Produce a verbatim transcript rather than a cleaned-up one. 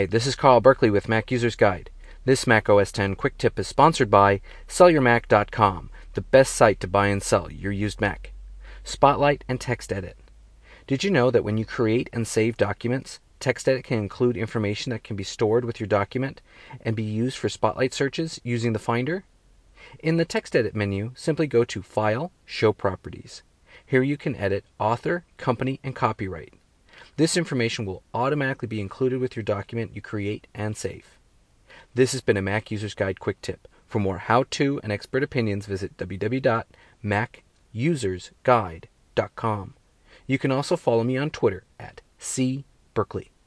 Hey, this is Carl Berkeley with Mac User's Guide. This Mac O S ten quick tip is sponsored by Sell Your Mac dot com, the best site to buy and sell your used Mac. Spotlight and TextEdit. Did you know that when you create and save documents, TextEdit can include information that can be stored with your document and be used for Spotlight searches using the Finder? In the TextEdit menu, simply go to File, Show Properties. Here you can edit author, company, and copyright. This information will automatically be included with your document you create and save. This has been a Mac User's Guide quick tip. For more how-to and expert opinions, visit w w w dot mac users guide dot com. You can also follow me on Twitter at c berkeley.